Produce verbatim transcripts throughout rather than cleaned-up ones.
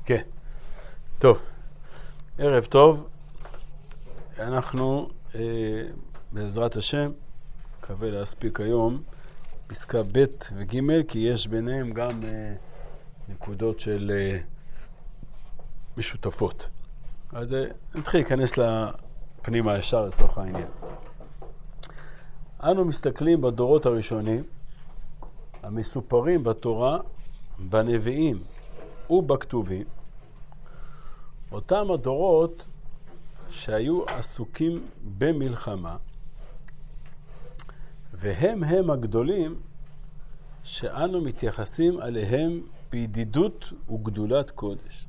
כן. טוב. ערב טוב. אנחנו, אה, בעזרת השם, מקווה להספיק היום פסקה ב' וג', כי יש ביניהם גם אה, נקודות של אה, משותפות. אז אה, נתחיל להיכנס לפנימה ישר לתוך העניין. אנו מסתכלים בדורות הראשונים, המסופרים בתורה, בנביאים ובכתובים, אותם הדורות שהיו עסוקים במלחמה, והם הם הגדולים שאנו מתייחסים עליהם בידידות וגדולת קודש.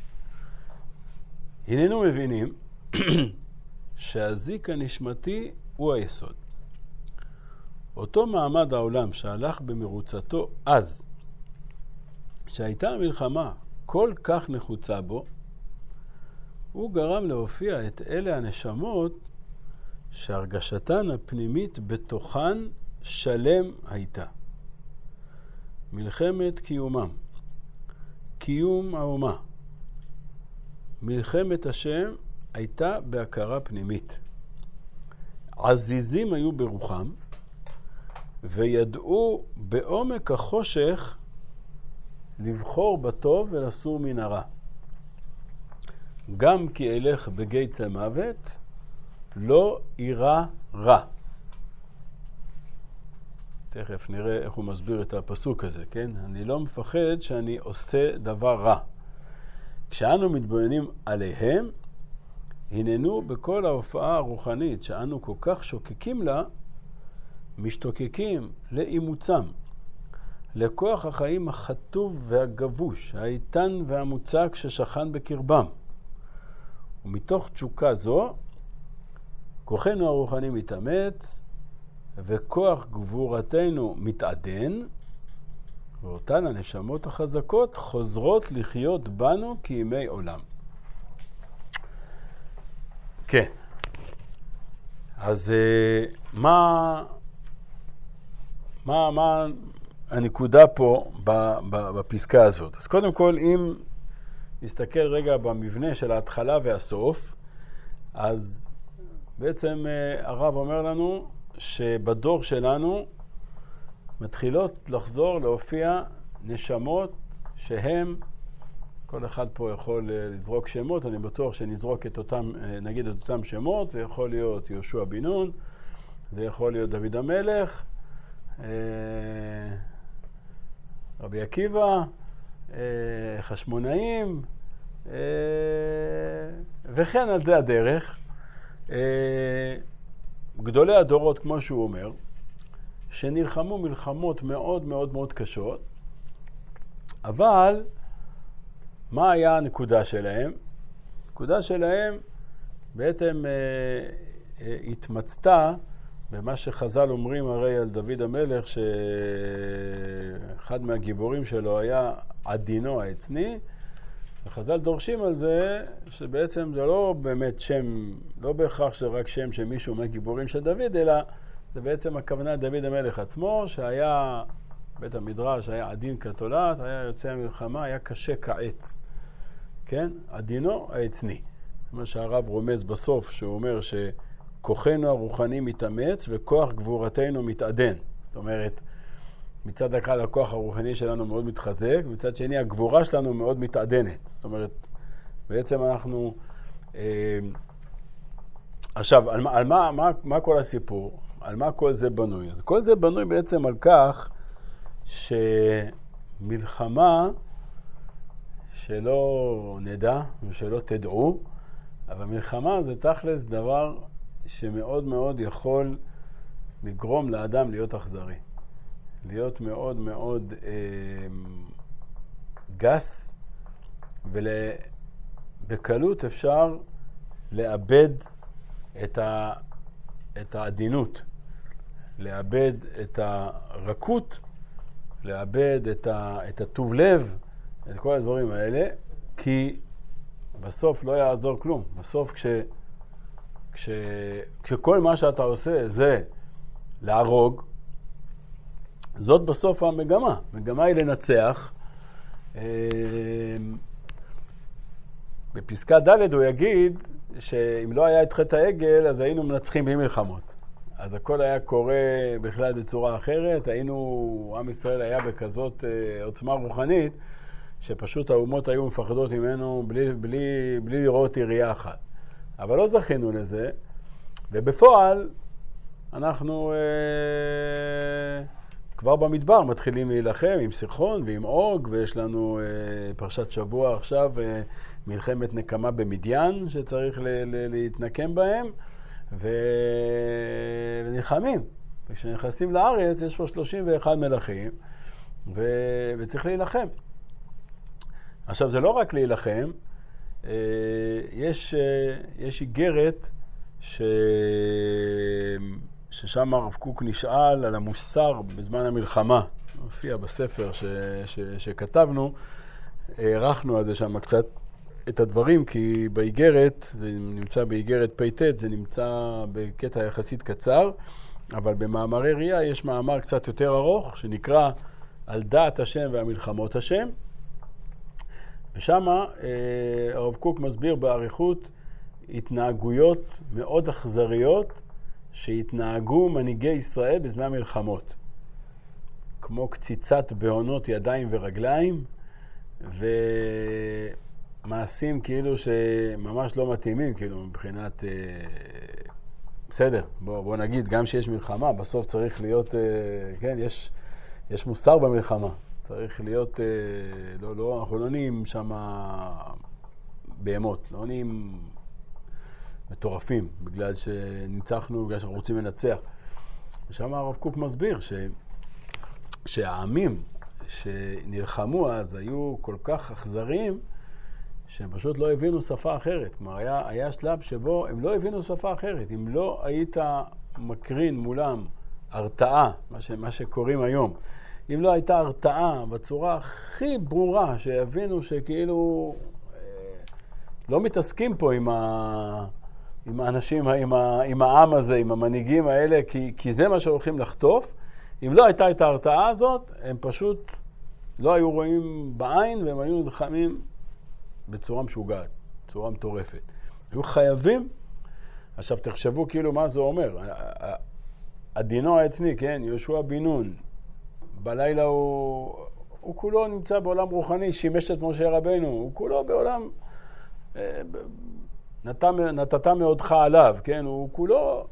הננו מבינים שהזיק הנשמתי הוא היסוד. אותו מעמד העולם שהלך במרוצתו אז, שהייתה המלחמה כל כך נחוצה בו, הוא גרם להופיע את אלה הנשמות שהרגשתן הפנימית בתוכן שלם הייתה. מלחמת קיומם, קיום האומה, מלחמת השם הייתה בהכרה פנימית. עזיזים היו ברוחם, וידעו בעומק החושך לבחור בטוב ולסור מן הרע. גם כי אלך בגיץ המוות, לא ירא רע. תכף נראה איך הוא מסביר את הפסוק הזה, כן? אני לא מפחד שאני עושה דבר רע. כשאנו מתבוננים עליהם, הננו בכל ההופעה הרוחנית שאנו כל כך שוקקים לה, משתוקקים לאימוצם, לכוח החיים החטוב והגבוש, האיתן והמוצק ששכן בקרבם. ומתוך תשוקה זו, כוחנו הרוחני מתאמץ, וכוח גבורתנו מתעדן, ואותן הנשמות החזקות חוזרות לחיות בנו כימי עולם. כן. אז מה, מה, מה הנקודה פה בפסקה הזאת? אז קודם כל, אם נסתכל רגע במבנה של ההתחלה והסוף, אז בעצם הרב אומר לנו שבדור שלנו מתחילות לחזור להופיע נשמות שהם, כל אחד פה יכול לזרוק שמות, אני בטוח שנזרוק את אותם, נגיד את אותם שמות, זה יכול להיות יהושע בן נון, זה יכול להיות דוד המלך, רבי עקיבא, חשמונאים, וכן על זה הדרך. גדולי הדורות, כמו שהוא אומר, שנלחמו מלחמות מאוד מאוד מאוד קשות, אבל מה היה הנקודה שלהם? הנקודה שלהם בעצם אה, אה, התמצתה במה שחז"ל אומרים הרי על דוד המלך, שאחד מהגיבורים שלו היה עדינו העצני, וחז"ל דורשים על זה שבעצם זה לא באמת שם, לא בהכרח שזה רק שם שמישהו מהגיבורים של דוד, אלא זה בעצם הכוונה דוד המלך עצמו, שהיה, בית המדרש היה עדין כתולת, היה יוצא המלחמה, היה קשה כעץ. כן? עדינו העצני. מה שהרב רומז בסוף, שהוא אומר שכוחנו הרוחני מתאמץ וכוח גבורתנו מתעדן. זאת אומרת, מצד אחד הכוח הרוחני שלנו מאוד מתחזק, מצד שני הגבורה שלנו מאוד מתעדנת. זאת אומרת, בעצם אנחנו... אה, עכשיו, על, על מה, מה, מה כל הסיפור? על מה כל זה בנוי? אז כל זה בנוי בעצם על כך שמלחמה, שלא נדע ושלא תדעו, אבל מלחמה זה תכלס דבר שמאוד מאוד יכול לגרום לאדם להיות אכזרי. להיות מאוד מאוד אה, גס, ובקלות אפשר לאבד את, ה, את העדינות, לאבד את הרכות, לאבד את, ה, את הטוב לב, את כל הדברים האלה, כי בסוף לא יעזור כלום. בסוף כש, כש, כשכל מה שאתה עושה זה להרוג, זאת בסוף המגמה. המגמה היא לנצח, בפסקה ד' הוא יגיד שאם לא היה את חטא העגל, אז היינו מנצחים בלי מלחמות. אז הכל היה קורה בכלל בצורה אחרת, היינו, עם ישראל היה בכזאת אה, עוצמה רוחנית, שפשוט האומות היו מפחדות ממנו בלי, בלי, בלי לראות ירייה אחת. אבל לא זכינו לזה, ובפועל אנחנו אה, כבר במדבר מתחילים להילחם עם סיחון ועם אוג, ויש לנו אה, פרשת שבוע עכשיו, אה, מלחמת נקמה במדיין שצריך ל- ל- להתנקם בהם, ו... ונלחמים. וכשנכנסים לארץ יש פה שלושים ואחד מלכים, ו... וצריך להילחם. עכשיו זה לא רק להילחם, יש, יש איגרת ש... ששם הרב קוק נשאל על המוסר בזמן המלחמה. הופיע בספר ש... ש... שכתבנו, הערכנו על זה שם קצת את הדברים, כי באיגרת, זה נמצא באיגרת פ"ט, זה נמצא בקטע יחסית קצר, אבל במאמרי ראייה יש מאמר קצת יותר ארוך, שנקרא על דעת השם והמלחמות השם, ושם אה, הרב קוק מסביר באריכות התנהגויות מאוד אכזריות שהתנהגו מנהיגי ישראל בזמן המלחמות, כמו קציצת בהונות ידיים ורגליים, ומעשים כאילו שממש לא מתאימים, כאילו מבחינת, אה, בסדר, בוא, בוא נגיד, גם שיש מלחמה, בסוף צריך להיות, אה, כן, יש, יש מוסר במלחמה. צריך להיות, אה, לא, לא, אנחנו לא נהיים שם בהמות, לא נהיים מטורפים, בגלל שניצחנו, בגלל שאנחנו רוצים לנצח. ושם הרב קוק מסביר ש, שהעמים שנלחמו אז היו כל כך אכזריים, שהם פשוט לא הבינו שפה אחרת. כלומר, היה, היה שלב שבו הם לא הבינו שפה אחרת. אם לא היית מקרין מולם הרתעה, מה, ש, מה שקוראים היום, אם לא הייתה הרתעה בצורה הכי ברורה, שיבינו שכאילו אה, לא מתעסקים פה עם, ה, עם האנשים, עם, ה, עם העם הזה, עם המנהיגים האלה, כי, כי זה מה שהולכים לחטוף. אם לא הייתה את ההרתעה הזאת, הם פשוט לא היו רואים בעין, והם היו נלחמים בצורה משוגעת, בצורה מטורפת. היו חייבים, עכשיו תחשבו כאילו מה זה אומר. הדינו העצני, כן, יהושע בן נון, בלילה הוא, הוא כולו נמצא בעולם רוחני, שימש את משה רבנו, הוא כולו בעולם, נתת, נתת מאודך עליו, כן, הוא כולו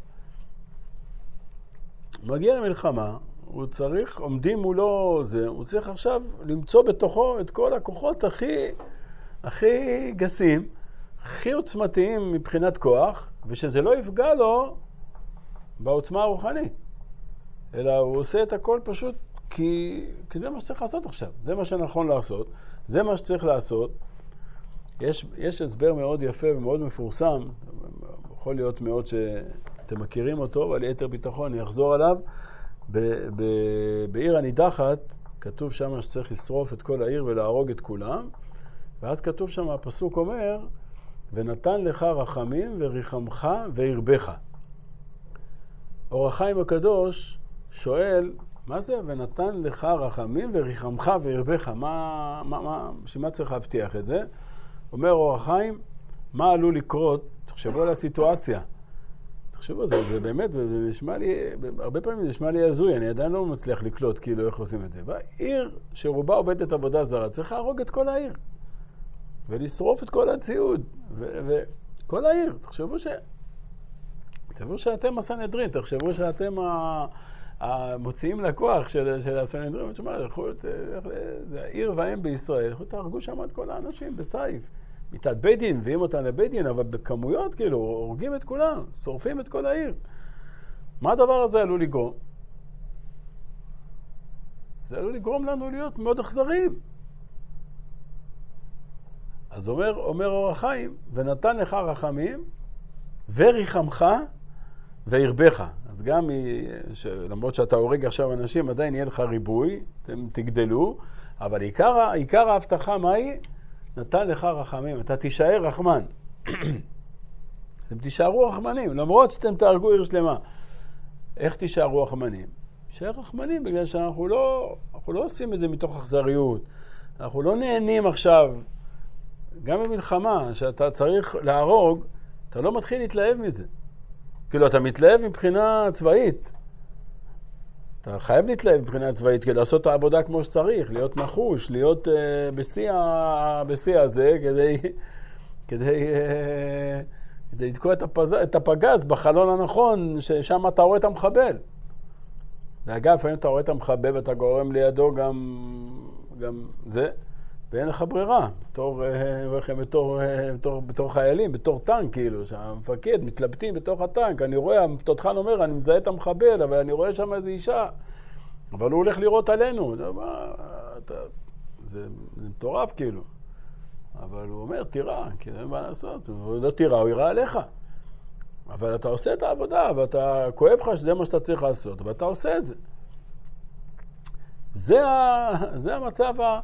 מגיע למלחמה, הוא צריך, עומדים מולו זה, הוא צריך עכשיו למצוא בתוכו את כל הכוחות הכי, הכי גסים, הכי עוצמתיים מבחינת כוח, ושזה לא יפגע לו בעוצמה הרוחנית, אלא הוא עושה את הכל פשוט כי, כי זה מה שצריך לעשות עכשיו, זה מה שנכון לעשות, זה מה שצריך לעשות. יש, יש הסבר מאוד יפה ומאוד מפורסם, יכול להיות מאוד שאתם מכירים אותו, אבל ליתר ביטחון אני אחזור עליו. ב- ב- בעיר הנידחת כתוב שם שצריך לשרוף את כל העיר ולהרוג את כולם, ואז כתוב שם, הפסוק אומר, ונתן לך רחמים וריחמך והרבך. אור החיים הקדוש שואל, מה זה ונתן לך רחמים וריחמך והרבך? מה, מה, מה, שמה צריך להבטיח את זה? אומר אור החיים, מה עלול לקרות? תחשבו על הסיטואציה. תחשבו, זה, זה באמת, זה, זה נשמע לי, הרבה פעמים זה נשמע לי הזוי, אני עדיין לא מצליח לקלוט כאילו איך עושים את זה. בעיר שרובה עובדת עבודה זרה, צריך להרוג את כל העיר. ולשרוף את כל הציוד. וכל העיר, תחשבו ש... תחשבו שאתם הסנהדרין, תחשבו שאתם המוציאים לכוח של, של הסנהדרין. תשמע, זה העיר והאם בישראל, יכולת להרגו שם את כל האנשים בסייף. מיטת בית דין, מביאים אותם לבית דין, אבל בכמויות כאילו, הורגים את כולם, שורפים את כל העיר. מה הדבר הזה עלול לגרום? זה עלול לגרום לנו להיות מאוד אכזריים. אז אומר, אומר אור החיים, ונתן לך רחמים, וריחמך, והרבך. אז גם, למרות שאתה הורג עכשיו אנשים, עדיין יהיה לך ריבוי, אתם תגדלו, אבל עיקר, עיקר ההבטחה מה היא? נתן לך רחמים, אתה תישאר רחמן. אתם תישארו רחמנים, למרות שאתם תהרגו עיר שלמה. איך תישארו רחמנים? תישאר רחמנים, בגלל שאנחנו לא, אנחנו לא עושים את זה מתוך אכזריות. אנחנו לא נהנים עכשיו גם במלחמה, שאתה צריך להרוג, אתה לא מתחיל להתלהב מזה. כאילו, אתה מתלהב מבחינה צבאית. אתה חייב להתלהב מבחינה צבאית כדי לעשות את העבודה כמו שצריך, להיות נחוש, להיות uh, בשיא, ה... בשיא הזה, כדי, כדי, uh, כדי לתקוע את, הפז... את הפגז בחלון הנכון, ששם אתה רואה את המחבל. ואגב, לפעמים אתה רואה את המחבל ואתה גורם לידו גם, גם זה, ואין לך ברירה, בתור, בתור, בתור, בתור חיילים, בתור טנק, כאילו, שהמפקד מתלבטים בתוך הטנק, אני רואה, התותחן אומר, אני מזהה את המחבל, אבל אני רואה שם איזו אישה, אבל הוא הולך לראות עלינו, זה, זה, זה מטורף, כאילו. אבל הוא אומר, תירה, כאילו, אין מה לעשות, הוא לא תירה, הוא יראה עליך. אבל אתה עושה את העבודה, ואתה כואב לך שזה מה שאתה צריך לעשות, ואתה עושה את זה. זה, ה, זה המצב ה...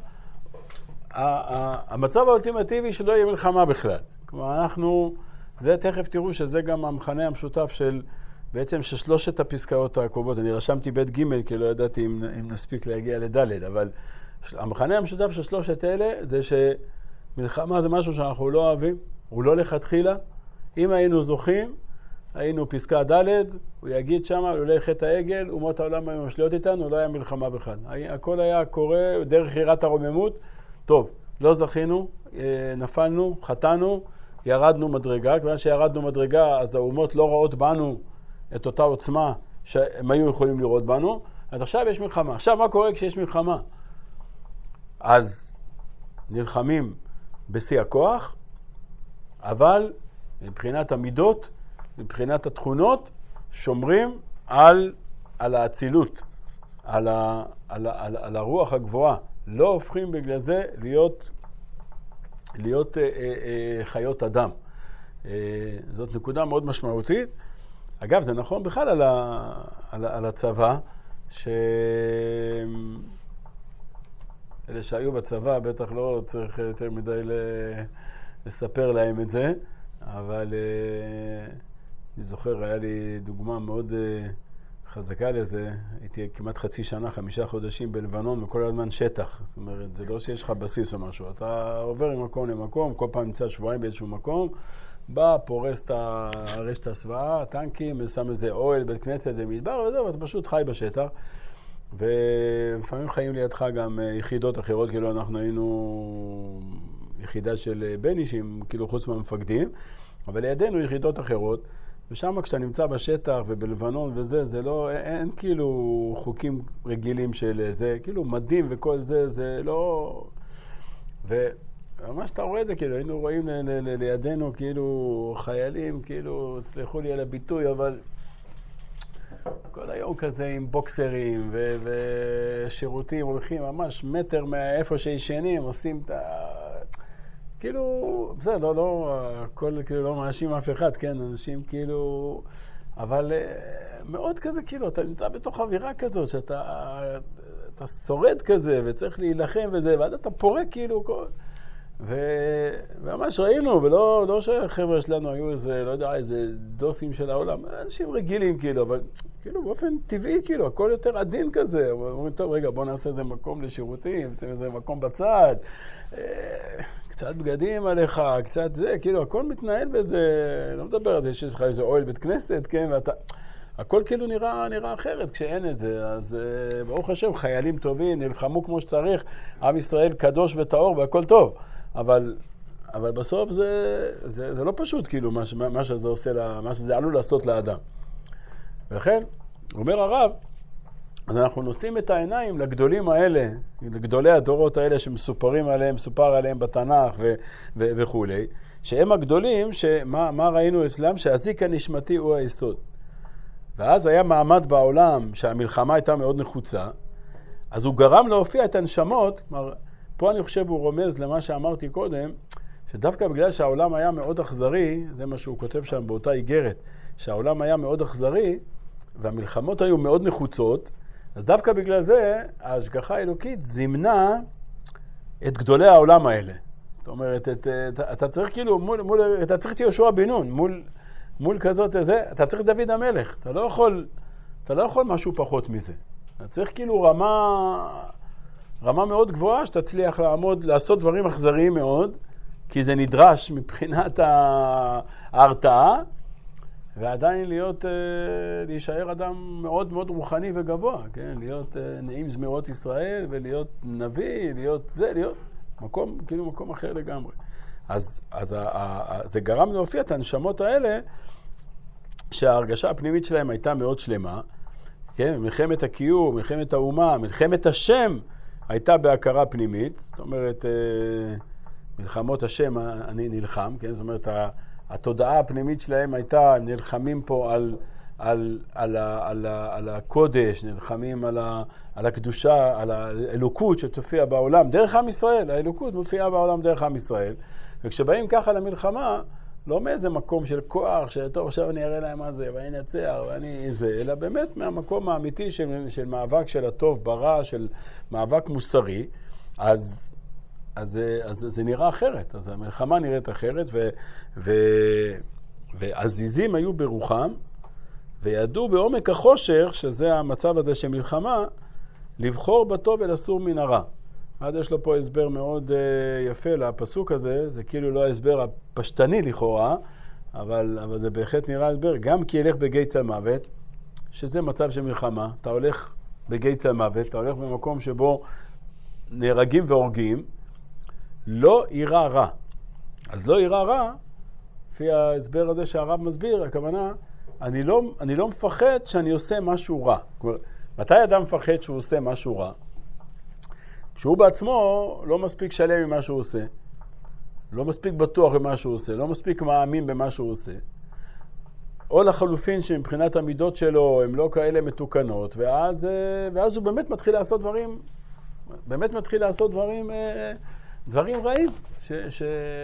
המצב האולטימטיבי שלא יהיה מלחמה בכלל. כלומר, אנחנו, זה תכף תראו שזה גם המכנה המשותף של, בעצם של שלושת הפסקאות הקרובות. אני רשמתי בית ג' כי לא ידעתי אם, אם נספיק להגיע לדלת, אבל המכנה המשותף של שלושת אלה זה שמלחמה זה משהו שאנחנו לא אוהבים, הוא לא לכתחילה. אם היינו זוכים, היינו פסקה ד', הוא יגיד שמה, לולא חטא העגל, אומות העולם היו משליעות איתנו, לא היה מלחמה בכלל. הכל היה קורה דרך יראת הרוממות. טוב, לא זכינו, נפלנו, חטאנו, ירדנו מדרגה. כיוון שירדנו מדרגה, אז האומות לא רואות בנו את אותה עוצמה שהם היו יכולים לראות בנו. אז עכשיו יש מלחמה. עכשיו, מה קורה כשיש מלחמה? אז נלחמים בשיא הכוח, אבל מבחינת המידות, מבחינת התכונות, שומרים על, על האצילות, על, ה, על, על, על הרוח הגבוהה. לא הופכים בגלל זה להיות, להיות אה, אה, חיות אדם. אה, זאת נקודה מאוד משמעותית. אגב, זה נכון בכלל על, ה, על, על הצבא, שאלה שהיו בצבא, בטח לא צריך יותר מדי לספר להם את זה, אבל אה, אני זוכר, היה לי דוגמה מאוד אה, חזקה לזה. הייתי כמעט חצי שנה, חמישה חודשים בלבנון, וכל הזמן שטח. זאת אומרת, זה לא שיש לך בסיס או משהו. אתה עובר ממקום למקום, כל פעם נמצא שבועיים באיזשהו מקום, בא, פורס את הרשת הסוואה, טנקים, שם איזה אוהל, בית כנסת ומדבר, וזהו, ואתה פשוט חי בשטח. ולפעמים חיים לידך גם יחידות אחרות, כאילו אנחנו היינו יחידה של בנישים, כאילו חוץ מהמפקדים, אבל לידינו יחידות אחרות. ושם כשאתה נמצא בשטח ובלבנון וזה, זה לא, אין, אין כאילו חוקים רגילים של זה, כאילו מדים וכל זה, זה לא... וממש אתה רואה את זה, כאילו, היינו רואים ל- ל- ל- לידינו כאילו חיילים, כאילו, סליחו לי על הביטוי, אבל כל היום כזה עם בוקסרים ו- ושירותים הולכים ממש מטר מאיפה שישנים, עושים את ה... כאילו, זה לא, לא, הכל כאילו לא מאשים אף אחד, כן, אנשים כאילו, אבל מאוד כזה, כאילו, אתה נמצא בתוך אווירה כזאת, שאתה אתה שורד כזה, וצריך להילחם וזה, ואז אתה פורק כאילו, כל... וממש ראינו, ולא לא שהחבר'ה שלנו היו איזה, לא יודע, איזה דוסים של העולם, אנשים רגילים כאילו, אבל כאילו באופן טבעי כאילו, הכל יותר עדין כזה, אומרים, טוב, רגע, בוא נעשה איזה מקום לשירותים, איזה מקום בצד, קצת בגדים עליך, קצת זה, כאילו, הכל מתנהל באיזה, לא מדבר על זה שיש לך איזה אוהל בית כנסת, כן, ואתה, הכל כאילו נראה, נראה אחרת כשאין את זה, אז ברוך השם, חיילים טובים, נלחמו כמו שצריך, עם ישראל קדוש וטהור והכל טוב, אבל, אבל בסוף זה, זה, זה לא פשוט, כאילו, מה, מה שזה עושה, לה, מה שזה עלול לעשות לאדם. ולכן, אומר הרב, אז אנחנו נושאים את העיניים לגדולים האלה, לגדולי הדורות האלה שמסופרים עליהם, מסופר עליהם בתנ"ך ו- ו- וכו', שהם הגדולים, שמה מה ראינו אצלם? שהזיק הנשמתי הוא היסוד. ואז היה מעמד בעולם שהמלחמה הייתה מאוד נחוצה, אז הוא גרם להופיע את הנשמות, כלומר, פה אני חושב הוא רומז למה שאמרתי קודם, שדווקא בגלל שהעולם היה מאוד אכזרי, זה מה שהוא כותב שם באותה איגרת, שהעולם היה מאוד אכזרי, והמלחמות היו מאוד נחוצות, אז דווקא בגלל זה, ההשגחה האלוקית זימנה את גדולי העולם האלה. זאת אומרת, את, את, אתה צריך כאילו, מול, מול, אתה צריך את יהושע בן נון, מול, מול כזאת זה, אתה צריך דוד המלך, אתה לא יכול, אתה לא יכול משהו פחות מזה. אתה צריך כאילו רמה, רמה מאוד גבוהה, שתצליח לעמוד, לעשות דברים אכזריים מאוד, כי זה נדרש מבחינת ההרתעה, ועדיין להיות, להישאר אדם מאוד מאוד רוחני וגבוה, כן? להיות נעים זמירות ישראל, ולהיות נביא, להיות זה, להיות מקום, כאילו מקום אחר לגמרי. אז, אז ה, ה, ה, זה גרם להופיע את הנשמות האלה, שההרגשה הפנימית שלהם הייתה מאוד שלמה, כן? מלחמת הקיום, מלחמת האומה, מלחמת השם, הייתה בהכרה פנימית, זאת אומרת, מלחמות השם אני נלחם, כן? זאת אומרת, התודעה הפנימית שלהם הייתה, נלחמים פה על, על, על, ה, על, ה, על הקודש, נלחמים על, ה, על הקדושה, על האלוקות שתופיע בעולם, דרך עם ישראל, האלוקות מופיעה בעולם דרך עם ישראל, וכשבאים ככה למלחמה, לא מאיזה מקום של כוח, שטוב, עכשיו אני אראה להם מה זה, ואני נצח, ואני זה, אלא באמת מהמקום האמיתי של, של מאבק של הטוב ברע, של מאבק מוסרי, אז, אז, אז, אז זה נראה אחרת, אז המלחמה נראית אחרת, ו, ו, ועזיזים היו ברוחם, וידעו בעומק החושך, שזה המצב הזה של מלחמה, לבחור בטוב ולסור מן הרע. אז יש לו פה הסבר מאוד uh, יפה לפסוק הזה, זה כאילו לא ההסבר הפשטני לכאורה, אבל, אבל זה בהחלט נראה הסבר, גם כי ילך בגיא צל מוות, שזה מצב של מלחמה, אתה הולך בגיא צל מוות, אתה הולך במקום שבו נהרגים והורגים, לא יירא רע. אז לא יירא רע, לפי ההסבר הזה שהרב מסביר, הכוונה, אני לא, אני לא מפחד שאני עושה משהו רע. כלומר, מתי אדם מפחד שהוא עושה משהו רע? כשהוא בעצמו לא מספיק שלם ממה שהוא עושה, לא מספיק בטוח במה שהוא עושה, לא מספיק מאמין במה שהוא עושה, או לחלופין שמבחינת המידות שלו הם לא כאלה מתוקנות, ואז, ואז הוא באמת מתחיל לעשות דברים, באמת מתחיל לעשות דברים, דברים רעים. ש... ש...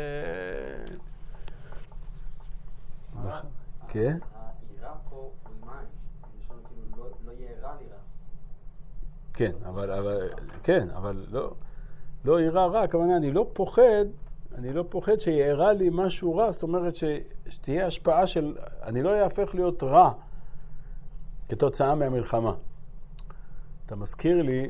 כן? היראה פה הוא מים, כאילו לא יהיה רע ליראה. כן, אבל, אבל, כן, אבל לא, לא יירא רע, כמובן, אני לא פוחד, אני לא פוחד שיערה לי משהו רע, זאת אומרת ש, שתהיה השפעה של, אני לא יהפך להיות רע כתוצאה מהמלחמה. אתה מזכיר לי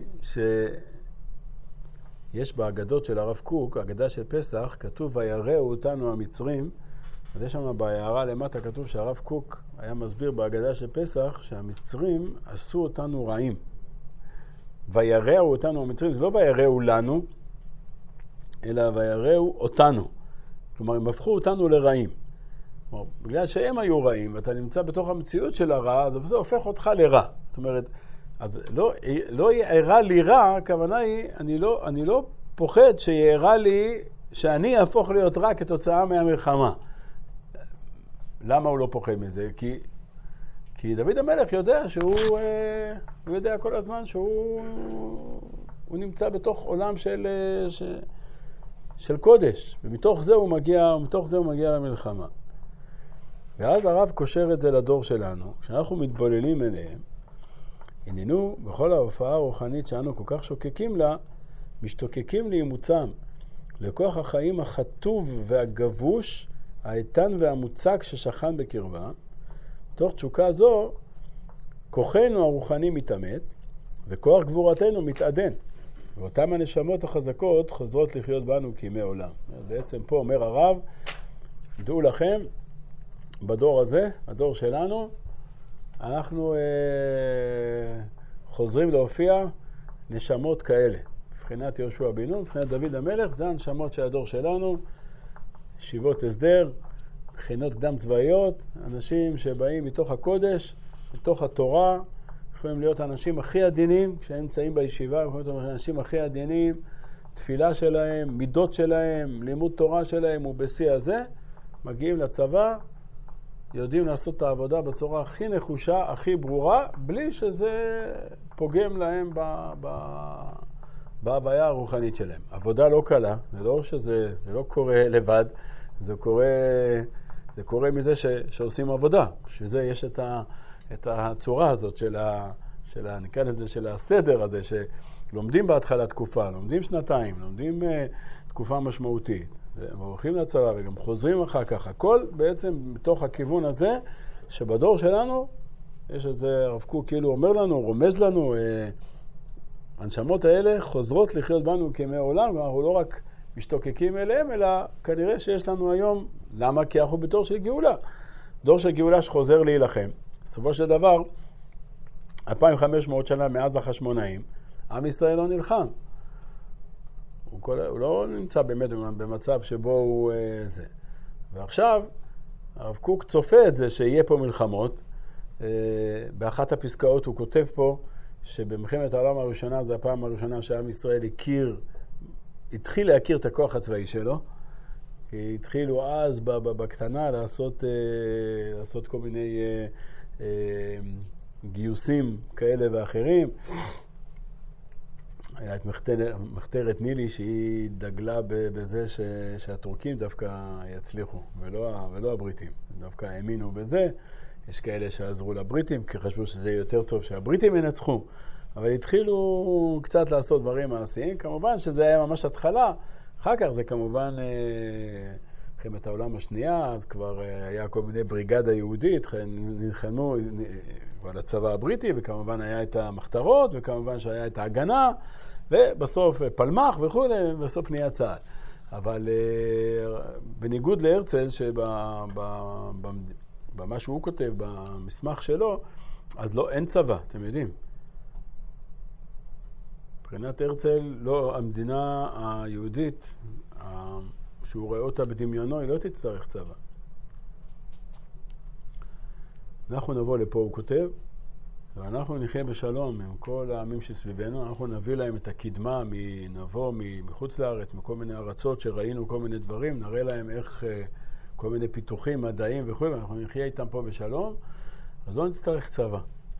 שיש בהגדות של הרב קוק, הגדה של פסח, כתוב ויראו אותנו המצרים, אז יש שם בהערה למטה כתוב שהרב קוק היה מסביר בהגדה של פסח שהמצרים עשו אותנו רעים. ויראו אותנו המצרים, זה לא ויראו לנו, אלא ויראו אותנו. כלומר, הם הפכו אותנו לרעים. כלומר, בגלל שהם היו רעים, ואתה נמצא בתוך המציאות של הרע, אז זה הופך אותך לרע. זאת אומרת, אז לא, לא יערה לי רע, הכוונה היא, אני לא, אני לא פוחד שיערה לי, שאני אהפוך להיות רע כתוצאה מהמלחמה. למה הוא לא פוחד מזה? כי כי דוד המלך יודע שהוא הוא יודע כל הזמן שהוא הוא נמצא בתוך עולם של, של, של קודש, ומתוך זה הוא מגיע, ומתוך זה הוא מגיע למלחמה. ואז הרב קושר את זה לדור שלנו, כשאנחנו מתבוללים אליהם, הננו בכל ההופעה הרוחנית שאנו כל כך שוקקים לה, משתוקקים לאימוצם, לכוח החיים החטוב והגבוש, האיתן והמוצק ששכן בקרבה, תוך תשוקה זו, כוחנו הרוחני מתאמץ, וכוח גבורתנו מתעדן. ואותם הנשמות החזקות חוזרות לחיות בנו כימי עולם. בעצם פה אומר הרב, דעו לכם, בדור הזה, הדור שלנו, אנחנו אה, חוזרים להופיע נשמות כאלה. מבחינת יהושע בן נון, מבחינת דוד המלך, זה הנשמות של הדור שלנו, ישיבות הסדר, מכינות קדם צבאיות, אנשים שבאים מתוך הקודש, מתוך התורה, יכולים להיות האנשים הכי עדינים, כשהם נמצאים בישיבה, יכולים להיות האנשים הכי עדינים, תפילה שלהם, מידות שלהם, לימוד תורה שלהם, ובשיא הזה, מגיעים לצבא, יודעים לעשות את העבודה בצורה הכי נחושה, הכי ברורה, בלי שזה פוגם להם ב... ב... בהוויה הרוחנית שלהם. עבודה לא קלה, זה לא שזה, זה לא קורה לבד, זה קורה, זה קורה מזה ש, שעושים עבודה. שזה יש את, ה, את הצורה הזאת של ה, של ה, נקרא לזה, של הסדר הזה, שלומדים בהתחלה תקופה, לומדים שנתיים, לומדים uh, תקופה משמעותית, והולכים לצבא וגם חוזרים אחר כך. הכל בעצם בתוך הכיוון הזה, שבדור שלנו, יש איזה הרב קוק כאילו אומר לנו, רומז לנו, uh, הנשמות האלה חוזרות לחיות בנו כימי עולם, אנחנו לא רק משתוקקים אליהם, אלא כנראה שיש לנו היום, למה? כי אנחנו בתור של גאולה. דור של גאולה שחוזר להילחם. בסופו של דבר, אלפיים וחמש מאות שנה מאז החשמונאים, עם ישראל לא נלחם. הוא, כל, הוא לא נמצא באמת במצב שבו הוא אה, זה. ועכשיו, הרב קוק צופה את זה שיהיה פה מלחמות. אה, באחת הפסקאות הוא כותב פה שבמלחמת העולם הראשונה, זו הפעם הראשונה שעם ישראל הכיר, התחיל להכיר את הכוח הצבאי שלו. כי התחילו אז בקטנה לעשות, אה, לעשות כל מיני אה, אה, גיוסים כאלה ואחרים. היה את מחתרת, מחתרת נילי שהיא דגלה בזה ש, שהטורקים דווקא יצליחו, ולא, ולא הבריטים. דווקא האמינו בזה. יש כאלה שעזרו לבריטים, כי חשבו שזה יותר טוב שהבריטים ינצחו. אבל התחילו קצת לעשות דברים מעשיים. כמובן שזה היה ממש התחלה. אחר כך זה כמובן מלחמת העולם השנייה, אז כבר היה כל מיני בריגדה יהודית, נלחמו על הצבא הבריטי, וכמובן היה את המחתרות, וכמובן שהיה את ההגנה, ובסוף פלמח וכו', ובסוף נהיה צה"ל. אבל בניגוד להרצל, שבמה שהוא כותב, במסמך שלו, אז לא, אין צבא, אתם יודעים. מבחינת הרצל, לא, המדינה היהודית, שהוא רואה אותה בדמיונו, היא לא תצטרך צבא. אנחנו נבוא לפה, הוא כותב, ואנחנו נחיה בשלום עם כל העמים שסביבנו, אנחנו נביא להם את הקדמה, נבוא מחוץ לארץ, מכל מיני ארצות שראינו כל מיני דברים, נראה להם איך כל מיני פיתוחים, מדעיים וכו', ואנחנו נחיה איתם פה בשלום, אז לא נצטרך צבא.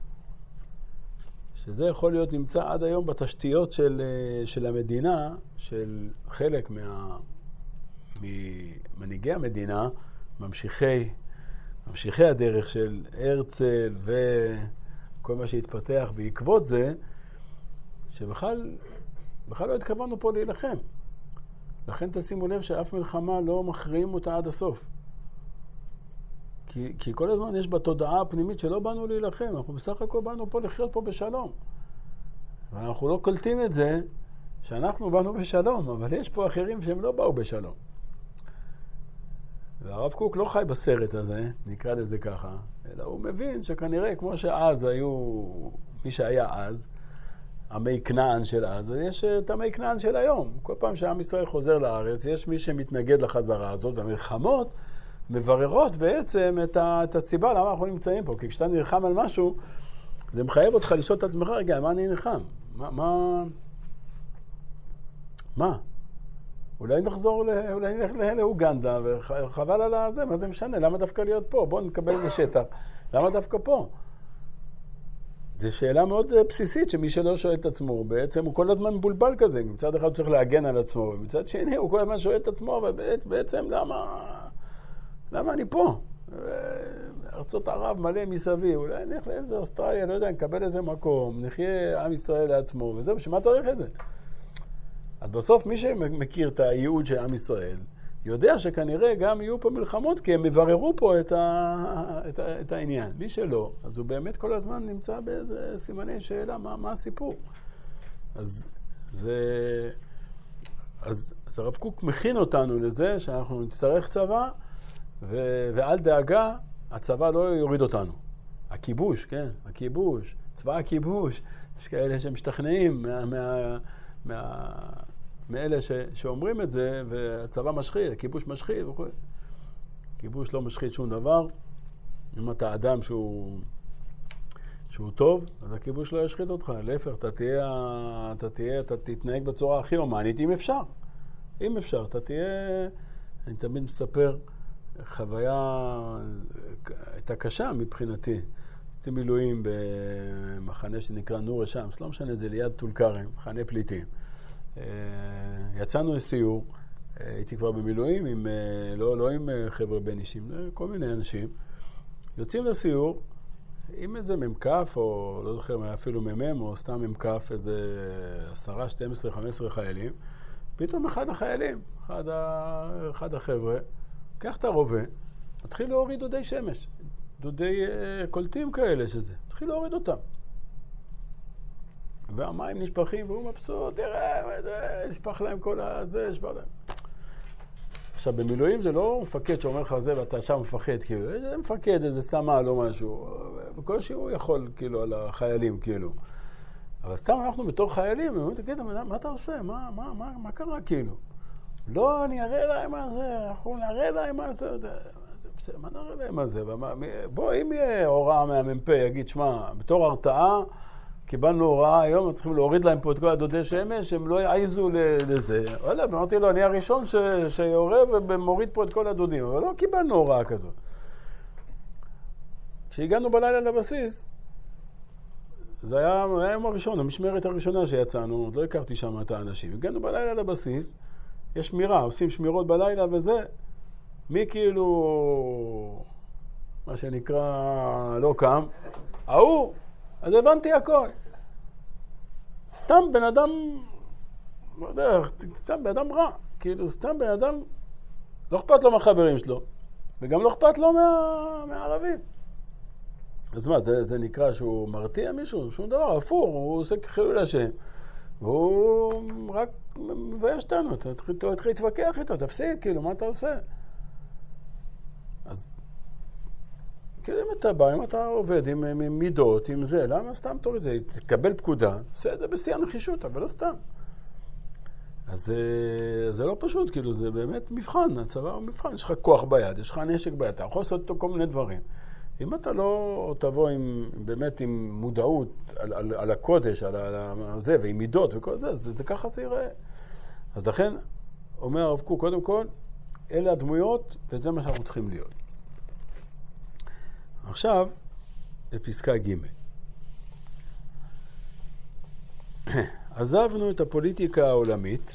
שזה יכול להיות נמצא עד היום בתשתיות של, של המדינה, של חלק מה, ממנהיגי המדינה, ממשיכי, ממשיכי הדרך של הרצל וכל מה שהתפתח בעקבות זה, שבכלל בכלל לא התכוונו פה להילחם. לכן תשימו לב שאף מלחמה לא מכריעים אותה עד הסוף. כי, כי כל הזמן יש בתודעה הפנימית שלא באנו להילחם, אנחנו בסך הכל באנו פה לחיות פה בשלום. ואנחנו לא קולטים את זה שאנחנו באנו בשלום, אבל יש פה אחרים שהם לא באו בשלום. והרב קוק לא חי בסרט הזה, נקרא לזה ככה, אלא הוא מבין שכנראה כמו שאז היו, מי שהיה אז, עמי כנען של אז, יש את עמי כנען של היום. כל פעם שעם ישראל חוזר לארץ, יש מי שמתנגד לחזרה הזאת, והמלחמות מבררות בעצם את, ה, את הסיבה למה אנחנו נמצאים פה. כי כשאתה נלחם על משהו, זה מחייב אותך לשאול את עצמך, רגע, מה אני נלחם? מה? מה? מה? אולי נחזור, ל... אולי נלך לאוגנדה, וחבל על זה, מה זה משנה? למה דווקא להיות פה? בואו נקבל איזה שטח. למה דווקא פה? זו שאלה מאוד בסיסית, שמי שלא שואל את עצמו, בעצם הוא כל הזמן מבולבל כזה. מצד אחד הוא צריך להגן על עצמו, ומצד שני הוא כל הזמן שואל את עצמו, ובעצם למה... למה אני פה? ארצות ערב מלא מסביב, אולי נלך לאיזה אוסטרליה, לא יודע, נקבל איזה מקום, נחיה עם ישראל לעצמו, וזהו, שמה צריך את זה? אז בסוף מי שמכיר את הייעוד של עם ישראל, יודע שכנראה גם יהיו פה מלחמות, כי הם מבררו פה את, ה, את, ה, את העניין. מי שלא, אז הוא באמת כל הזמן נמצא באיזה סימני שאלה, מה, מה הסיפור? אז זה... אז, אז הרב קוק מכין אותנו לזה שאנחנו נצטרך צבא, ו, ועל דאגה, הצבא לא יוריד אותנו. הכיבוש, כן, הכיבוש, צבא הכיבוש, יש כאלה שמשתכנעים מה... מה, מה מאלה ש, שאומרים את זה, והצבא משחית, הכיבוש משחית וכו'. כיבוש לא משחית שום דבר. אם אתה אדם שהוא, שהוא טוב, אז הכיבוש לא ישחית אותך. להפך, אתה תהיה, אתה תהיה, אתה תתנהג בצורה הכי הומנית, אם אפשר. אם אפשר, אתה תהיה, אני תמיד מספר, חוויה, הייתה קשה מבחינתי. עשיתי מילואים במחנה שנקרא נור א-שמס, לא משנה, זה ליד טול כרם, מחנה פליטים. יצאנו לסיור, הייתי כבר במילואים, עם, לא, לא עם חבר'ה בין אישים, כל מיני אנשים. יוצאים לסיור עם איזה ממקף, או לא זוכר, אפילו ממם, או סתם ממקף, איזה עשרה, שתים עשרה, חמש עשרה חיילים. פתאום אחד החיילים, אחד, ה, אחד החבר'ה, קח את הרובה, מתחיל להוריד דודי שמש, דודי קולטים כאלה שזה, מתחיל להוריד אותם. והמים נשפכים, והוא מבסוט, תראה, נשפך להם כל הזה, נשפך להם. עכשיו, במילואים זה לא מפקד שאומר לך זה, ואתה שם מפחד, כאילו, זה מפקד, איזה סמל או משהו, בקושי הוא יכול, כאילו, על החיילים, כאילו. אבל סתם אנחנו בתור חיילים, אומרים, תגיד, מה אתה עושה? מה, מה, מה, מה קרה, כאילו? לא, אני אראה להם מה זה, אנחנו נראה להם מה זה, מה נראה להם מה זה? בוא, אם יהיה הוראה מהמ"פ, יגיד, שמה, בתור הרתעה, קיבלנו הוראה היום, צריכים להוריד להם פה את כל הדודי שמש, הם לא יעיזו לזה. וואלה, אמרתי לו, אני הראשון שיורה ומוריד פה את כל הדודים, אבל לא קיבלנו הוראה כזאת. כשהגענו בלילה לבסיס, זה היה היום הראשון, המשמרת הראשונה שיצאנו, עוד לא הכרתי שם את האנשים. הגענו בלילה לבסיס, יש שמירה, עושים שמירות בלילה וזה, מי כאילו, מה שנקרא, לא קם, ההוא, אז הבנתי הכל. סתם בן אדם, לא יודע, סתם בן אדם רע, כאילו סתם בן אדם, לא אכפת לו מהחברים שלו, וגם לא אכפת לו מה, מהערבים. אז מה, זה, זה נקרא שהוא מרתיע מישהו? שום דבר, אפור, הוא עושה חילול השם, והוא רק מבייש אותנו, תתחיל להתווכח איתו, תפסיק, כאילו, מה אתה עושה? אז כאילו אם אתה בא, אם אתה עובד עם, עם מידות, עם זה, למה סתם תוריד זה? תקבל פקודה, עושה את זה בשיא הנחישות, אבל לא סתם. אז זה, זה לא פשוט, כאילו, זה באמת מבחן, הצבא הוא מבחן, יש לך כוח ביד, יש לך נשק ביד, אתה יכול לעשות אותו כל מיני דברים. אם אתה לא תבוא עם, באמת עם מודעות על, על, על הקודש, על, על זה, ועם מידות וכל זה, זה, זה ככה זה ייראה. אז לכן, אומר הרב קוק, קודם כל, אלה הדמויות, וזה מה שאנחנו צריכים להיות. עכשיו, בפסקה ג' עזבנו את הפוליטיקה העולמית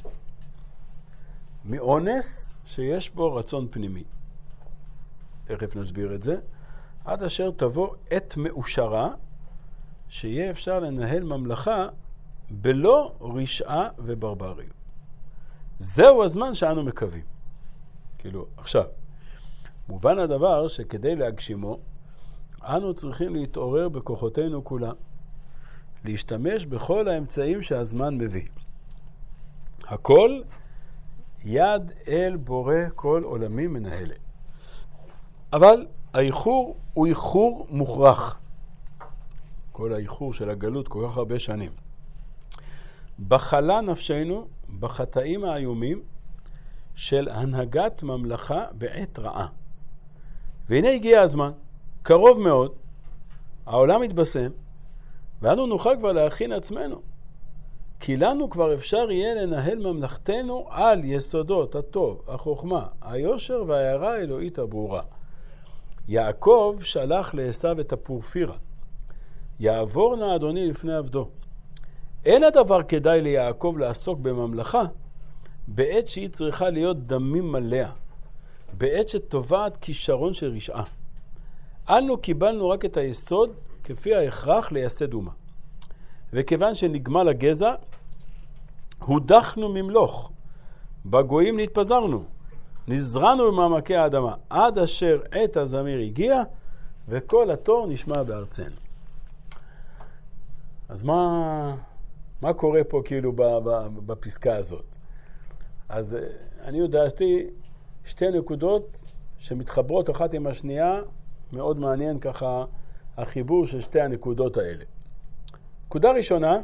מאונס שיש בו רצון פנימי. תכף נסביר את זה. עד אשר תבוא עת מאושרה שיהיה אפשר לנהל ממלכה בלא רשעה וברבריות. זהו הזמן שאנו מקווים. כאילו, עכשיו, מובן הדבר שכדי להגשימו, אנו צריכים להתעורר בכוחותינו כולה, להשתמש בכל האמצעים שהזמן מביא. הכל יד אל בורא כל עולמי מנהלה. אבל האיחור הוא איחור מוכרח. כל האיחור של הגלות כל כך הרבה שנים. בחלה נפשנו בחטאים האיומים של הנהגת ממלכה בעת רעה. והנה הגיע הזמן, קרוב מאוד, העולם מתבשם, ואנו נוכל כבר להכין עצמנו. כי לנו כבר אפשר יהיה לנהל ממלכתנו על יסודות הטוב, החוכמה, היושר וההערה האלוהית הברורה. יעקב שלח לעשו את הפורפירה. יעבור נא אדוני לפני עבדו. אין הדבר כדאי ליעקב לעסוק בממלכה, בעת שהיא צריכה להיות דמים מלאה, בעת שטובעת כישרון של רשעה. אנו קיבלנו רק את היסוד כפי ההכרח לייסד אומה. וכיוון שנגמל הגזע, הודחנו ממלוך. בגויים נתפזרנו. נזרנו במעמקי האדמה, עד אשר עת הזמיר הגיע, וכל התור נשמע בארצנו. אז מה, מה קורה פה כאילו בפסקה הזאת? אז אני יודעתי שתי נקודות שמתחברות אחת עם השנייה, מאוד מעניין ככה החיבור של שתי הנקודות האלה. נקודה ראשונה,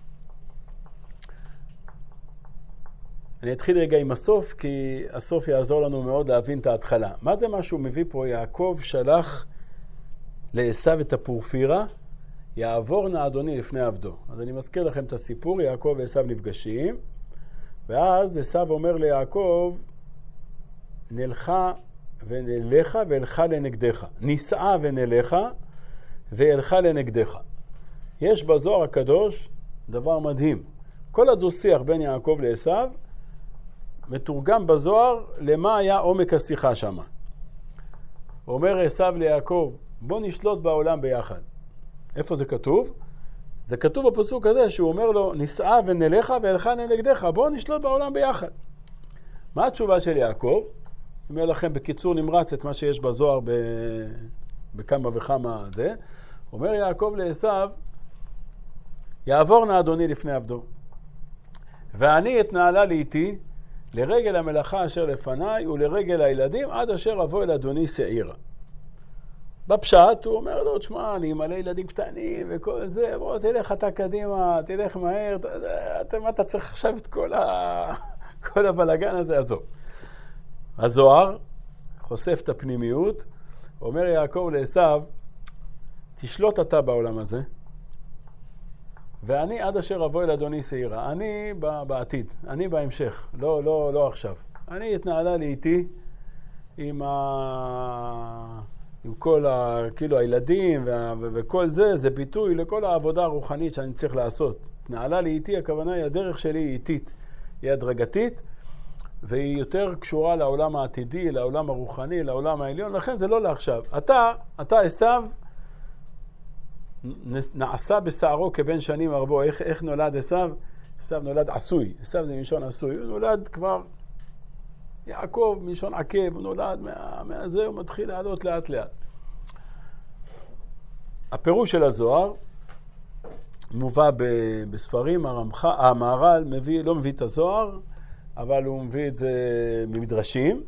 אני אתחיל רגע עם הסוף, כי הסוף יעזור לנו מאוד להבין את ההתחלה. מה זה מה שהוא מביא פה? יעקב שלח לעשו את הפורפירה, יעבור נא אדוני לפני עבדו. אז אני מזכיר לכם את הסיפור, יעקב ועשו נפגשים, ואז עשו אומר ליעקב, נלכה ונלך ואלכה לנגדך. נישאה ונלך ואלכה לנגדך. יש בזוהר הקדוש דבר מדהים. כל הדו-שיח בין יעקב לעשו מתורגם בזוהר למה היה עומק השיחה שם. אומר עשו ליעקב, בוא נשלוט בעולם ביחד. איפה זה כתוב? זה כתוב בפסוק הזה שהוא אומר לו, נישאה ונלך ואלכה לנגדך, בוא נשלוט בעולם ביחד. מה התשובה של יעקב? אני אומר לכם בקיצור נמרץ את מה שיש בזוהר ב... בכמה וכמה זה. אומר יעקב לעשו, יעבור נא אדוני לפני עבדו. ואני אתנעלה לי איתי לרגל המלאכה אשר לפניי ולרגל הילדים עד אשר אבוא אל אדוני שעירה. בפשט הוא אומר לו, תשמע, אני מלא ילדים קטנים וכל זה, בוא תלך אתה קדימה, תלך מהר, אתה, מה אתה צריך עכשיו את כל, ה... כל הבלגן הזה? עזוב. הזוהר חושף את הפנימיות, אומר יעקב לעשיו, תשלוט אתה בעולם הזה, ואני עד אשר אבוא אל אדוני שעירה. אני בעתיד, אני בהמשך, לא, לא, לא עכשיו. אני אתנעלה לי איתי עם, ה... עם כל ה... כאילו הילדים וה... וכל זה, זה ביטוי לכל העבודה הרוחנית שאני צריך לעשות. התנעלה לי איתי, הכוונה היא הדרך שלי היא איטית, היא הדרגתית, והיא יותר קשורה לעולם העתידי, לעולם הרוחני, לעולם העליון, לכן זה לא לעכשיו. אתה, אתה עשיו, נעשה בשערו כבן שנים הרבו. איך, איך נולד עשיו? עשיו נולד עשוי. עשיו זה מלשון עשוי. הוא נולד כבר, יעקב מלשון עקב, הוא נולד מה, מהזה, הוא מתחיל לעלות לאט לאט. הפירוש של הזוהר מובא ב, בספרים, הרמח, המהר"ל מביא, לא מביא את הזוהר, אבל הוא מביא את זה ממדרשים,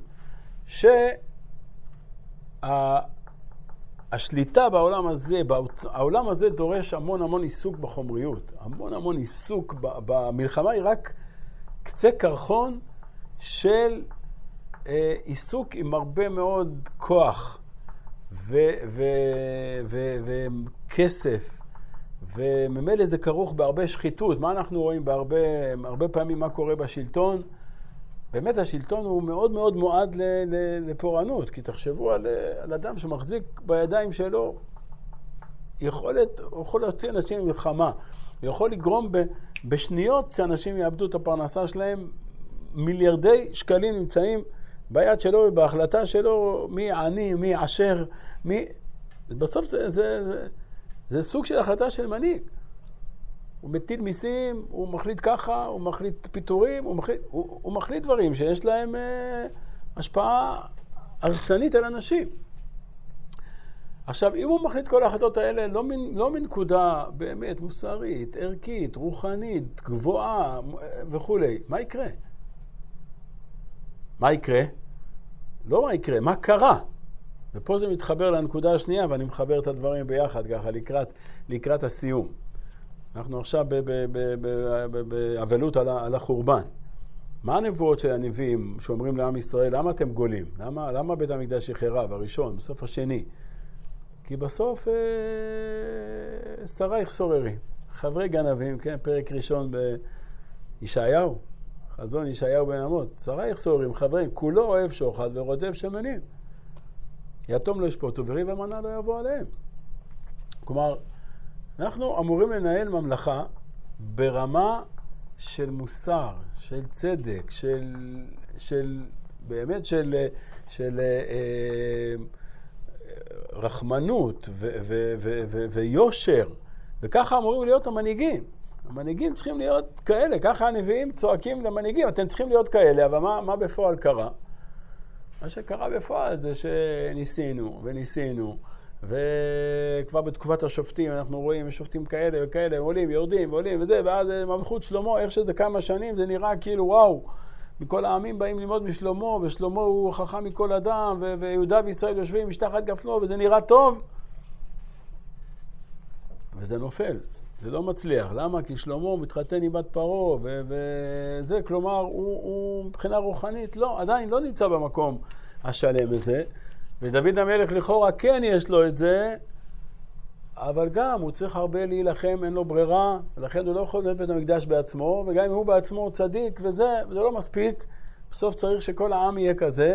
שהשליטה בעולם הזה, העולם הזה דורש המון המון עיסוק בחומריות, המון המון עיסוק, במלחמה היא רק קצה קרחון של אה, עיסוק עם הרבה מאוד כוח וכסף, וממילא זה כרוך בהרבה שחיתות. מה אנחנו רואים בהרבה, הרבה פעמים מה קורה בשלטון? באמת השלטון הוא מאוד מאוד מועד ל, ל, לפורענות, כי תחשבו על, על אדם שמחזיק בידיים שלו יכולת, הוא יכול להוציא אנשים למלחמה, יכול לגרום ב, בשניות שאנשים יאבדו את הפרנסה שלהם, מיליארדי שקלים נמצאים ביד שלו ובהחלטה שלו, מי עני, מי עשר, מי... בסוף זה, זה, זה, זה סוג של החלטה של מנהיג. הוא מטיל מיסים, הוא מחליט ככה, הוא מחליט פיתורים, הוא מחליט, הוא, הוא מחליט דברים שיש להם אה, השפעה הרסנית על אנשים. עכשיו, אם הוא מחליט כל ההחלטות האלה, לא, מנ, לא מנקודה באמת מוסרית, ערכית, רוחנית, גבוהה וכו', מה יקרה? מה יקרה? לא מה יקרה, מה קרה? ופה זה מתחבר לנקודה השנייה, ואני מחבר את הדברים ביחד, ככה, לקראת, לקראת הסיום. אנחנו עכשיו באבלות על החורבן. מה הנבואות של הנביאים שאומרים לעם ישראל, למה אתם גולים? למה, למה בית המקדש יחרב, הראשון, בסוף השני? כי בסוף אה, שרייך סוררים, חברי גנבים, כן, פרק ראשון בישעיהו, חזון ישעיהו בן אמות, שרייך סוררים, חברים, כולו אוהב שוחד ורודף שמנים. יתום לא ישפוטו וריב המנה לא יבוא עליהם. כלומר, אנחנו אמורים לנהל ממלכה ברמה של מוסר, של צדק, של, של באמת של, של אה, רחמנות ו, ו, ו, ו, ויושר. וככה אמורים להיות המנהיגים. המנהיגים צריכים להיות כאלה, ככה הנביאים צועקים למנהיגים, אתם צריכים להיות כאלה, אבל מה, מה בפועל קרה? מה שקרה בפועל זה שניסינו וניסינו, וכבר בתקופת השופטים אנחנו רואים שופטים כאלה וכאלה, הם עולים, יורדים ועולים וזה, ואז מלכות שלמה, איך שזה כמה שנים, זה נראה כאילו וואו, מכל העמים באים ללמוד משלמה, ושלמה הוא חכם מכל אדם, ו- ויהודה וישראל יושבים משתחת גפנו, וזה נראה טוב, וזה נופל, זה לא מצליח. למה? כי שלמה מתחתן עם בת פרעה, ו- וזה, כלומר, הוא, הוא מבחינה רוחנית, לא, עדיין לא נמצא במקום השלם הזה, ודוד המלך לכאורה כן יש לו את זה, אבל גם הוא צריך הרבה להילחם, אין לו ברירה, ולכן הוא לא יכול לבנות בית המקדש בעצמו, וגם אם הוא בעצמו צדיק וזה, וזה לא מספיק, בסוף צריך שכל העם יהיה כזה,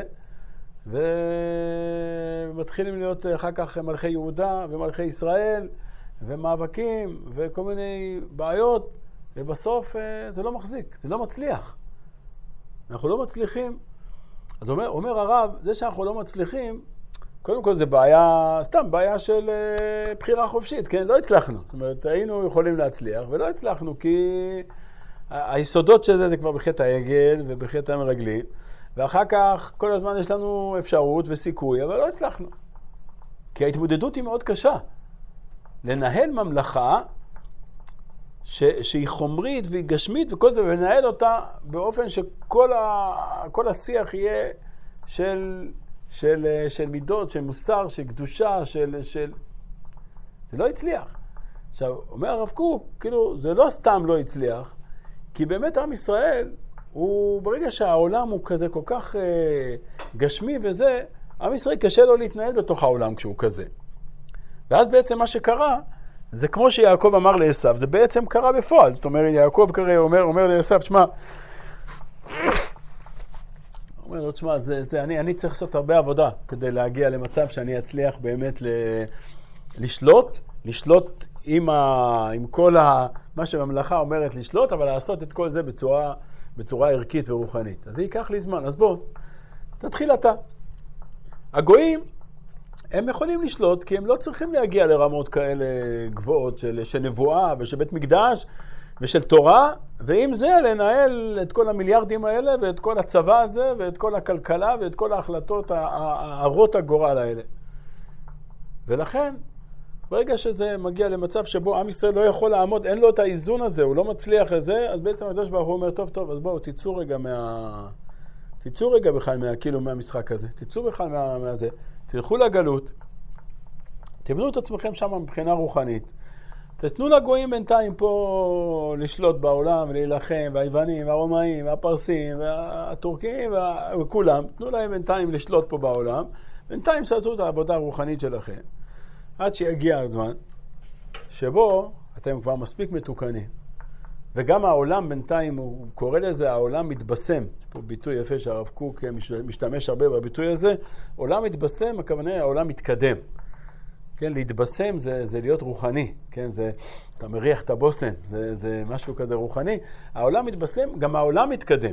ומתחילים להיות אחר כך מלכי יהודה ומלכי ישראל, ומאבקים וכל מיני בעיות, ובסוף זה לא מחזיק, זה לא מצליח. אנחנו לא מצליחים. אז אומר, אומר הרב, זה שאנחנו לא מצליחים, קודם כל זה בעיה, סתם בעיה של uh, בחירה חופשית, כן? לא הצלחנו. זאת אומרת, היינו יכולים להצליח, ולא הצלחנו, כי היסודות של זה זה כבר בחטא העגל ובחטא המרגלים, ואחר כך כל הזמן יש לנו אפשרות וסיכוי, אבל לא הצלחנו. כי ההתמודדות היא מאוד קשה. לנהל ממלכה ש, שהיא חומרית והיא גשמית וכל זה, ולנהל אותה באופן שכל ה, כל השיח יהיה של, של, של מידות, של מוסר, של קדושה, של, של... זה לא הצליח. עכשיו, אומר הרב קוק, כאילו, זה לא סתם לא הצליח, כי באמת עם ישראל, הוא, ברגע שהעולם הוא כזה כל כך אה, גשמי וזה, עם ישראל קשה לו להתנהל בתוך העולם כשהוא כזה. ואז בעצם מה שקרה, זה כמו שיעקב אמר לעשיו, זה בעצם קרה בפועל. זאת אומרת, יעקב קרא, אומר, אומר לעשיו, תשמע, אומר לו, תשמע, זה, זה, אני, אני צריך לעשות הרבה עבודה כדי להגיע למצב שאני אצליח באמת ל, לשלוט, לשלוט עם, ה, עם כל ה, מה שהממלכה אומרת לשלוט, אבל לעשות את כל זה בצורה, בצורה ערכית ורוחנית. אז זה ייקח לי זמן. אז בוא, תתחיל אתה. הגויים, הם יכולים לשלוט, כי הם לא צריכים להגיע לרמות כאלה גבוהות של, של נבואה ושל בית מקדש ושל תורה, ועם זה לנהל את כל המיליארדים האלה ואת כל הצבא הזה ואת כל הכלכלה ואת כל ההחלטות הערות הגורל האלה. ולכן, ברגע שזה מגיע למצב שבו עם ישראל לא יכול לעמוד, אין לו את האיזון הזה, הוא לא מצליח לזה, אז בעצם הקדוש ברוך הוא אומר, טוב, טוב, אז בואו, תצאו רגע מה... תצאו רגע בכלל מה, כאילו, מהמשחק הזה, תצאו בכלל מה, מהזה, תלכו לגלות, תבנו את עצמכם שם מבחינה רוחנית, תתנו לגויים בינתיים פה לשלוט בעולם ולהילחם, והיוונים, והרומאים, והפרסים, והטורקים, וכולם, תנו להם בינתיים לשלוט פה בעולם, בינתיים סעתו את העבודה הרוחנית שלכם, עד שיגיע הזמן, שבו אתם כבר מספיק מתוקנים. וגם העולם בינתיים, הוא קורא לזה, העולם מתבשם. יש פה ביטוי יפה שהרב קוק משתמש הרבה בביטוי הזה. עולם מתבשם, הכוונה, העולם מתקדם. כן, להתבשם זה, זה להיות רוחני. כן, זה, אתה מריח את הבושם, זה, זה משהו כזה רוחני. העולם מתבשם, גם העולם מתקדם.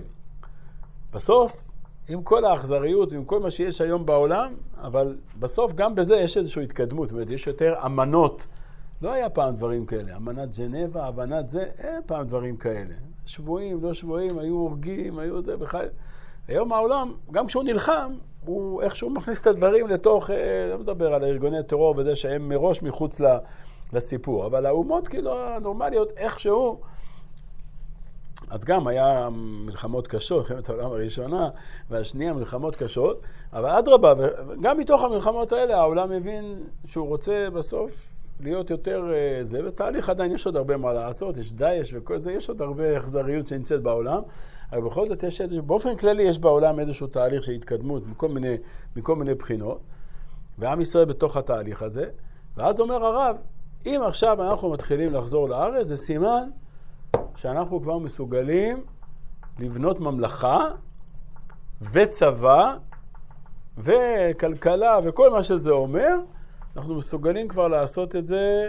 בסוף, עם כל האכזריות ועם כל מה שיש היום בעולם, אבל בסוף גם בזה יש איזושהי התקדמות. זאת אומרת, יש יותר אמנות. לא היה פעם דברים כאלה. אמנת ג'נבה, אמנת זה, אין פעם דברים כאלה. שבועים, לא שבועים, היו הורגים, היו זה בכלל. היום העולם, גם כשהוא נלחם, הוא איכשהו מכניס את הדברים לתוך, לא מדבר על ארגוני טרור וזה שהם מראש מחוץ לסיפור. אבל האומות כאילו הנורמליות, איכשהו, אז גם היה מלחמות קשות, מלחמת העולם הראשונה והשנייה מלחמות קשות, אבל אדרבה, גם מתוך המלחמות האלה העולם מבין שהוא רוצה בסוף להיות יותר זה, בתהליך עדיין יש עוד הרבה מה לעשות, יש דייש וכל זה, יש עוד הרבה אכזריות שנמצאת בעולם, אבל בכל זאת יש, באופן כללי יש בעולם איזשהו תהליך של התקדמות מכל מיני, מכל מיני בחינות, ועם ישראל בתוך התהליך הזה, ואז אומר הרב, אם עכשיו אנחנו מתחילים לחזור לארץ, זה סימן שאנחנו כבר מסוגלים לבנות ממלכה וצבא וכלכלה וכל מה שזה אומר, אנחנו מסוגלים כבר לעשות את זה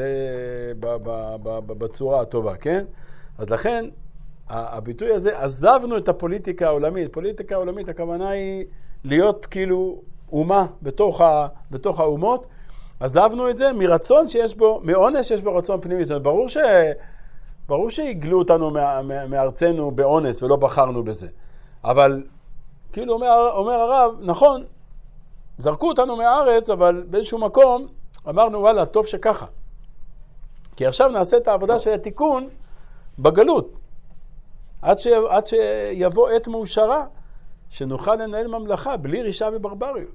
בצורה הטובה, כן? אז לכן, הביטוי הזה, עזבנו את הפוליטיקה העולמית. פוליטיקה העולמית, הכוונה היא להיות כאילו אומה בתוך, ה, בתוך האומות. עזבנו את זה מרצון שיש בו, מעונש שיש בו רצון פנימי. זאת אומרת, ברור ש... ברור שהגלו אותנו מארצנו באונס ולא בחרנו בזה. אבל, כאילו אומר, אומר הרב, נכון, זרקו אותנו מהארץ, אבל באיזשהו מקום אמרנו, וואלה, טוב שככה. כי עכשיו נעשה את העבודה של התיקון בגלות. עד, ש... עד שיבוא עת מאושרה, שנוכל לנהל ממלכה בלי רישה וברבריות.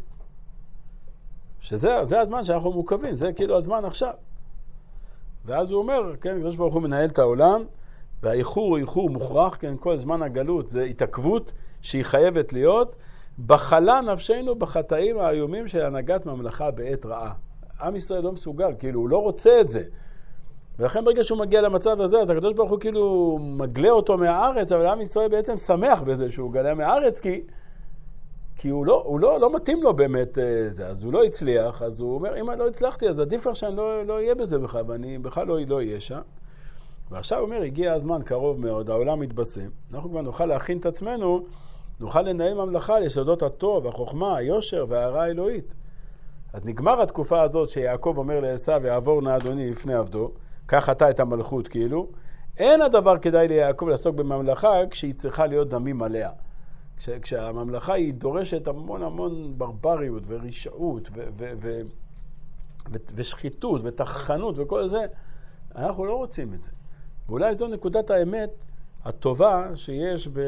שזה זה הזמן שאנחנו מוקבים, זה כאילו הזמן עכשיו. ואז הוא אומר, כן, הקדוש ברוך הוא מנהל את העולם, והאיחור הוא איחור מוכרח, כן, כל זמן הגלות זה התעכבות שהיא חייבת להיות, בחלה נפשנו בחטאים האיומים של הנהגת ממלכה בעת רעה. עם ישראל לא מסוגל, כאילו הוא לא רוצה את זה. ולכן ברגע שהוא מגיע למצב הזה, אז הקדוש ברוך הוא כאילו מגלה אותו מהארץ, אבל עם ישראל בעצם שמח בזה שהוא גלה מהארץ, כי, כי הוא, לא, הוא לא, לא מתאים לו באמת זה. אז הוא לא הצליח, אז הוא אומר, אם אני לא הצלחתי, אז עדיף לך שאני לא, לא אהיה בזה בכלל, ואני בכלל לא, לא אהיה שם. ועכשיו הוא אומר, הגיע הזמן קרוב מאוד, העולם מתבשם, אנחנו כבר נוכל להכין את עצמנו, נוכל לנהל ממלכה ליסודות הטוב, החוכמה, היושר וההערה האלוהית. אז נגמר התקופה הזאת שיעקב אומר לעשיו, יעבור נא אדוני לפני עבדו, קח אתה את המלכות כאילו, אין הדבר כדאי ליעקב לעסוק בממלכה כשהיא צריכה להיות דמים עליה. כש, כשהממלכה היא דורשת המון המון ברבריות ורשעות ו, ו, ו, ו, ושחיתות ותחנות וכל זה, אנחנו לא רוצים את זה. ואולי זו נקודת האמת הטובה שיש ב...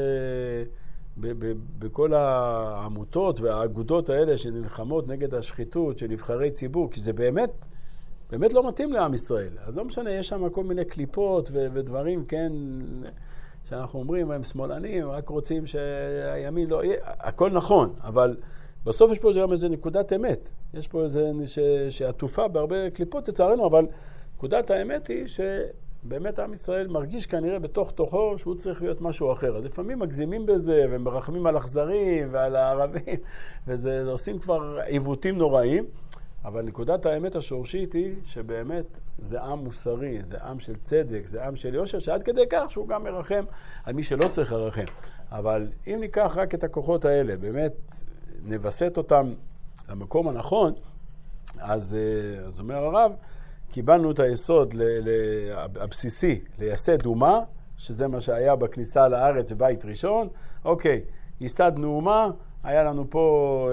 ב- ב- בכל העמותות והאגודות האלה שנלחמות נגד השחיתות של נבחרי ציבור, כי זה באמת, באמת לא מתאים לעם ישראל. אז לא משנה, יש שם כל מיני קליפות ו- ודברים, כן, שאנחנו אומרים, הם שמאלנים, רק רוצים שהימין לא יהיה, הכל נכון, אבל בסוף יש פה גם איזה נקודת אמת. יש פה איזה, ש- שעטופה בהרבה קליפות לצערנו, אבל נקודת האמת היא ש... באמת עם ישראל מרגיש כנראה בתוך תוכו שהוא צריך להיות משהו אחר. אז לפעמים מגזימים בזה ומרחמים על אכזרים ועל הערבים, וזה עושים כבר עיוותים נוראים. אבל נקודת האמת השורשית היא שבאמת זה עם מוסרי, זה עם של צדק, זה עם של יושר, שעד כדי כך שהוא גם מרחם על מי שלא צריך לרחם. אבל אם ניקח רק את הכוחות האלה, באמת נבסט אותם למקום הנכון, אז, אז אומר הרב, קיבלנו את היסוד ל- ל- הבסיסי, לייסד אומה, שזה מה שהיה בכניסה לארץ בבית ראשון. אוקיי, ייסדנו אומה, היה לנו פה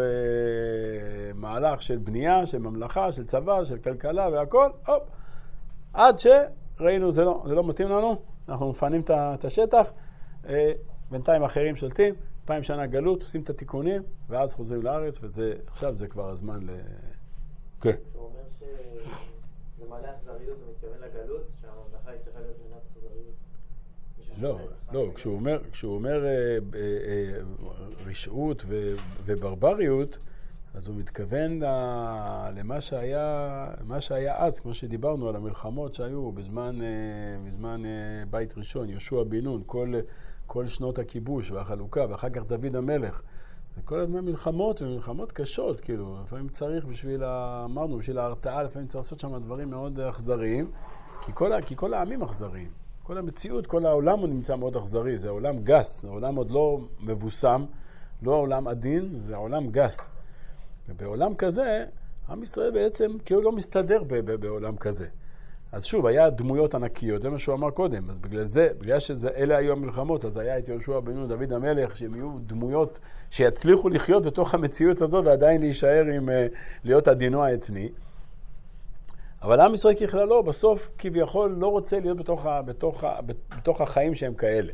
אה, מהלך של בנייה, של ממלכה, של צבא, של כלכלה והכל, הופ, עד שראינו, זה לא, זה לא מתאים לנו, אנחנו מפנים את, את השטח, אה, בינתיים אחרים שולטים, פעם שנה גלות, עושים את התיקונים, ואז חוזרים לארץ, וזה, עכשיו זה כבר הזמן ל... כן. הוא אומר ש... זה מלא אכזריות, הוא מתכוון לגלות, שהממלכה היא צריכה להיות מדינת אכזריות. לא, לא, כשהוא אומר, כשהוא אומר אה, אה, אה, רשעות ו, וברבריות, אז הוא מתכוון למה שהיה, מה שהיה אז, כמו שדיברנו על המלחמות שהיו בזמן, אה, בזמן אה, בית ראשון, יהושע בן נון, כל, כל שנות הכיבוש והחלוקה, ואחר כך דוד המלך. זה כל הזמן מלחמות, ומלחמות קשות, כאילו, לפעמים צריך בשביל, אמרנו, בשביל ההרתעה, לפעמים צריך לעשות שם דברים מאוד אכזריים, כי כל, כי כל העמים אכזריים. כל המציאות, כל העולם הוא נמצא מאוד אכזרי, זה עולם גס, זה עולם עוד לא מבוסם, לא עולם עדין, זה עולם גס. ובעולם כזה, עם ישראל בעצם כאילו לא מסתדר ב- ב- בעולם כזה. אז שוב, היה דמויות ענקיות, זה מה שהוא אמר קודם, אז בגלל זה, בגלל שאלה היו המלחמות, אז היה את יהושע בן נון, דוד המלך, שהם יהיו דמויות שיצליחו לחיות בתוך המציאות הזאת ועדיין להישאר עם, להיות עדינו העצני. אבל עם ישראל ככללו, בסוף כביכול לא רוצה להיות בתוך, ה, בתוך, ה, בתוך החיים שהם כאלה.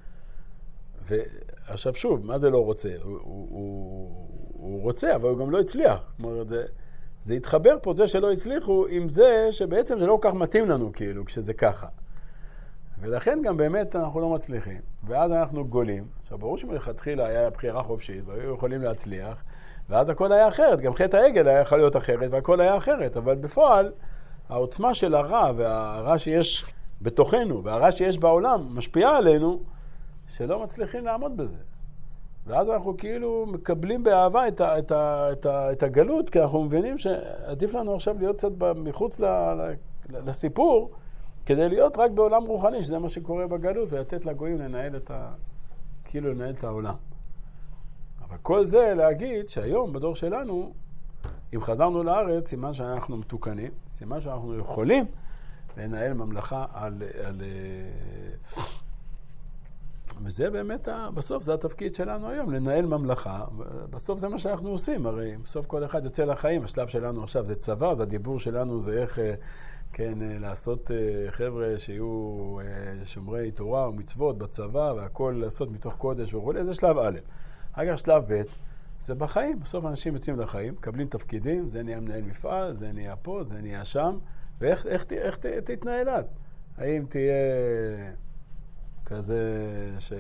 ועכשיו שוב, מה זה לא רוצה? הוא, הוא, הוא, הוא רוצה, אבל הוא גם לא הצליח. כלומר, זה, זה התחבר פה, זה שלא הצליחו, עם זה שבעצם זה לא כל כך מתאים לנו, כאילו, כשזה ככה. ולכן גם באמת אנחנו לא מצליחים. ואז אנחנו גולים. עכשיו, ברור שמלכתחילה היה בחירה חופשית, והיו יכולים להצליח, ואז הכל היה אחרת. גם חטא העגל היה יכול להיות אחרת, והכל היה אחרת. אבל בפועל, העוצמה של הרע, והרע שיש בתוכנו, והרע שיש בעולם, משפיעה עלינו, שלא מצליחים לעמוד בזה. ואז אנחנו כאילו מקבלים באהבה את, ה, את, ה, את, ה, את הגלות, כי אנחנו מבינים שעדיף לנו עכשיו להיות קצת מחוץ ל, ל, לסיפור, כדי להיות רק בעולם רוחני, שזה מה שקורה בגלות, ולתת לגויים לנהל את ה... כאילו לנהל את העולם. אבל כל זה להגיד שהיום בדור שלנו, אם חזרנו לארץ, סימן שאנחנו מתוקנים, סימן שאנחנו יכולים לנהל ממלכה על... על וזה באמת, בסוף זה התפקיד שלנו היום, לנהל ממלכה, בסוף זה מה שאנחנו עושים, הרי בסוף כל אחד יוצא לחיים, השלב שלנו עכשיו זה צבא, אז הדיבור שלנו זה איך, כן, לעשות חבר'ה שיהיו שומרי תורה ומצוות בצבא, והכל לעשות מתוך קודש וכו', זה שלב א'. אגר שלב ב', זה בחיים, בסוף אנשים יוצאים לחיים, מקבלים תפקידים, זה נהיה מנהל מפעל, זה נהיה פה, זה נהיה שם, ואיך איך, איך, איך תתנהל אז? האם תהיה... כזה ש...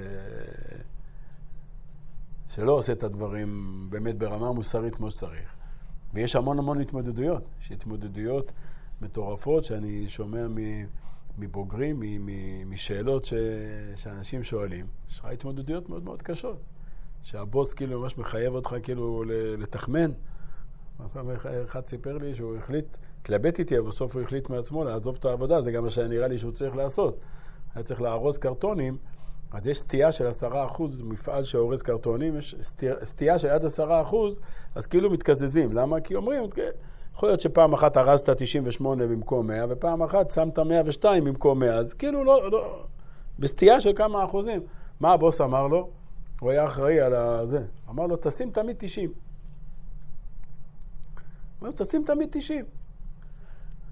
שלא עושה את הדברים באמת ברמה מוסרית כמו שצריך. ויש המון המון התמודדויות. יש התמודדויות מטורפות שאני שומע מבוגרים, משאלות ש... שאנשים שואלים. יש לך התמודדויות מאוד מאוד קשות. שהבוס כאילו ממש מחייב אותך כאילו לתחמן. אחד סיפר לי שהוא החליט, תלבט איתי, אבל בסוף הוא החליט מעצמו לעזוב את העבודה. זה גם מה שנראה לי שהוא צריך לעשות. היה צריך לארוז קרטונים, אז יש סטייה של עשרה אחוז, מפעל שאורז קרטונים, יש סטייה, סטייה של עד עשרה אחוז, אז כאילו מתקזזים. למה? כי אומרים, יכול להיות שפעם אחת ארזת תשעים ושמונה במקום מאה, ופעם אחת שמת מאה ושתיים במקום מאה, אז כאילו לא, לא, בסטייה של כמה אחוזים. מה הבוס אמר לו? הוא היה אחראי על זה. אמר לו, תשים תמיד תשעים. אמר לו, תשים תמיד תשעים.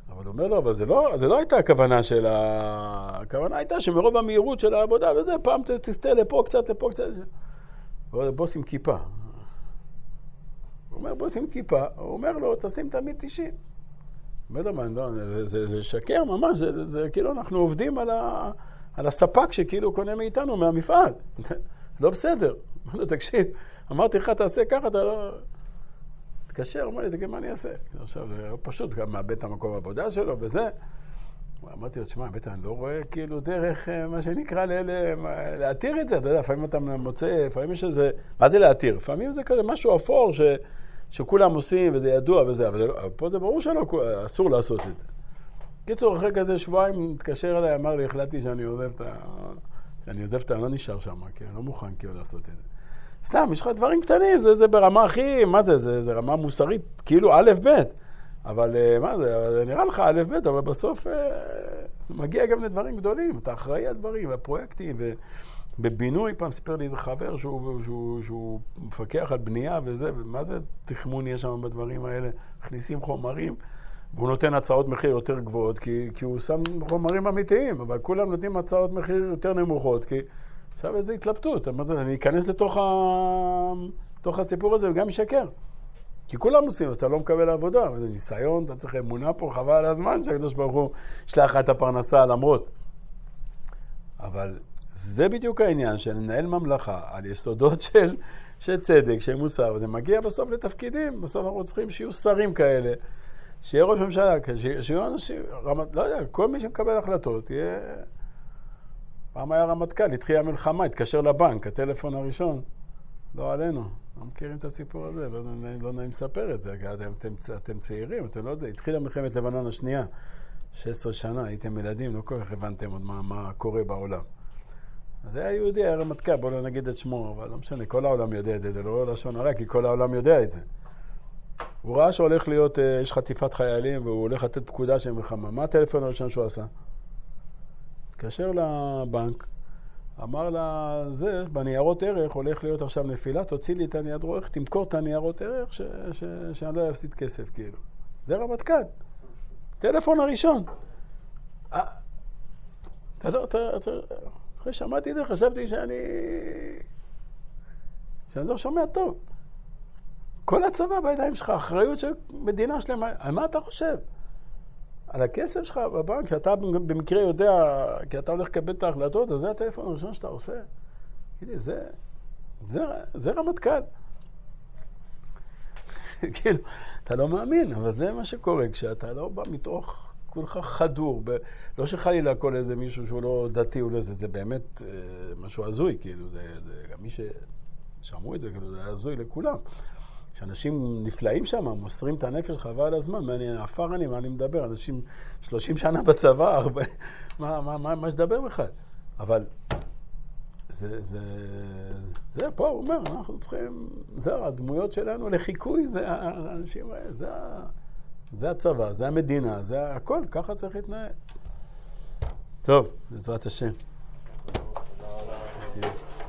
אבל הוא אומר לו, אבל זה לא, זה לא הייתה הכוונה של ה... הכוונה הייתה שמרוב המהירות של העבודה, וזה, פעם תסתה לפה קצת, לפה קצת. בוס עם כיפה. הוא אומר, בוס עם כיפה, הוא אומר לו, תשים תמיד תשעים. הוא אומר לו, לא, זה, זה, זה שקר ממש, זה, זה, זה כאילו אנחנו עובדים על, ה, על הספק שכאילו קונה מאיתנו מהמפעל. זה לא בסדר. אומר לו, תקשיב, אמרתי לך, תעשה ככה, אתה לא... תקשר, אמר לי, תגיד, מה אני אעשה? עכשיו, זה פשוט, גם מאבד את המקום העבודה שלו, וזה. אמרתי לו, תשמע, בטח, אני לא רואה כאילו דרך, מה שנקרא, להתיר את זה. אתה יודע, לפעמים אתה מוצא, לפעמים יש איזה... מה זה להתיר? לפעמים זה כזה משהו אפור ש... שכולם עושים, וזה ידוע וזה, אבל פה זה ברור שלא, אסור לעשות את זה. קיצור, אחרי כזה שבועיים, מתקשר אליי, אמר לי, החלטתי שאני עוזב את ה... שאני עוזב את ה... אני לא נשאר שם, כי אני לא מוכן כאילו לעשות את זה. סתם, יש לך דברים קטנים, זה, זה ברמה הכי, מה זה, זה, זה רמה מוסרית, כאילו א' ב', אבל מה זה, זה נראה לך א' ב', אבל בסוף אה, מגיע גם לדברים גדולים, אתה אחראי על דברים, הפרויקטים, ובבינוי, פעם סיפר לי איזה חבר שהוא, שהוא, שהוא, שהוא מפקח על בנייה וזה, ומה זה תכמון יש שם בדברים האלה, מכניסים חומרים, והוא נותן הצעות מחיר יותר גבוהות, כי, כי הוא שם חומרים אמיתיים, אבל כולם נותנים הצעות מחיר יותר נמוכות, כי... עכשיו איזו התלבטות, אני אכנס לתוך, ה... לתוך הסיפור הזה וגם משקר. כי כולם עושים, אז אתה לא מקבל עבודה, זה ניסיון, אתה צריך אמונה פה, חבל על הזמן שהקדוש ברוך הוא שלח לך את הפרנסה למרות. אבל זה בדיוק העניין של לנהל ממלכה על יסודות של, של צדק, של מוסר, וזה מגיע בסוף לתפקידים, בסוף אנחנו צריכים שיהיו שרים כאלה, שיהיה ראש ממשלה, שיהיו אנשים, רמת, לא יודע, כל מי שמקבל החלטות יהיה... פעם היה רמטכ"ל, התחילה המלחמה, התקשר לבנק, הטלפון הראשון, לא עלינו. לא מכירים את הסיפור הזה, לא, לא נעים לספר את זה, אתם, אתם, אתם צעירים, אתם לא זה. התחילה מלחמת לבנון השנייה, שש עשרה שנה, הייתם ילדים, לא כל כך הבנתם עוד מה, מה קורה בעולם. אז זה היה יהודי, היה רמטכ"ל, בואו לא נגיד את שמו, אבל לא משנה, כל העולם יודע את זה, זה לא לשון הרע, כי כל העולם יודע את זה. הוא ראה שהולך להיות, יש חטיפת חיילים, והוא הולך לתת פקודה של מלחמה. מה הטלפון הראשון שהוא עשה? התקשר לבנק, אמר לה, זה, בניירות ערך הולך להיות עכשיו נפילה, תוציא לי את הניירות ערך, תמכור את הניירות ערך, ש- ש- שאני לא אפסיד כסף, כאילו. זה רמטכ"ל. טלפון הראשון. אתה לא, אתה, אתה, אחרי שמעתי את זה, חשבתי שאני, שאני לא שומע טוב. כל הצבא בידיים שלך, אחריות של מדינה שלמה, על מה אתה חושב? על הכסף שלך בבנק, שאתה במקרה יודע, כי אתה הולך לקבל את ההחלטות, אז זה הטלפון הראשון שאתה עושה. תגידי, זה, זה, זה רמטכ"ל. כאילו, אתה לא מאמין, אבל זה מה שקורה, כשאתה לא בא מתוך כולך חדור, ב... לא שחלילה כל איזה מישהו שהוא לא דתי או לזה, זה באמת אה, משהו הזוי, כאילו, זה, זה גם מי ששמעו את זה, כאילו, זה הזוי לכולם. שאנשים נפלאים שם, מוסרים את הנפש חבל הזמן, מעניין, אפר אני, מה אני מדבר, אנשים שלושים שנה בצבא, הרבה, מה, מה, מה, מה שדבר בכלל? אבל זה, זה, זה, פה הוא אומר, אנחנו צריכים, זה הדמויות שלנו לחיקוי, זה האנשים האלה, זה, זה הצבא, זה המדינה, זה הכל, ככה צריך להתנהל. טוב, בעזרת השם.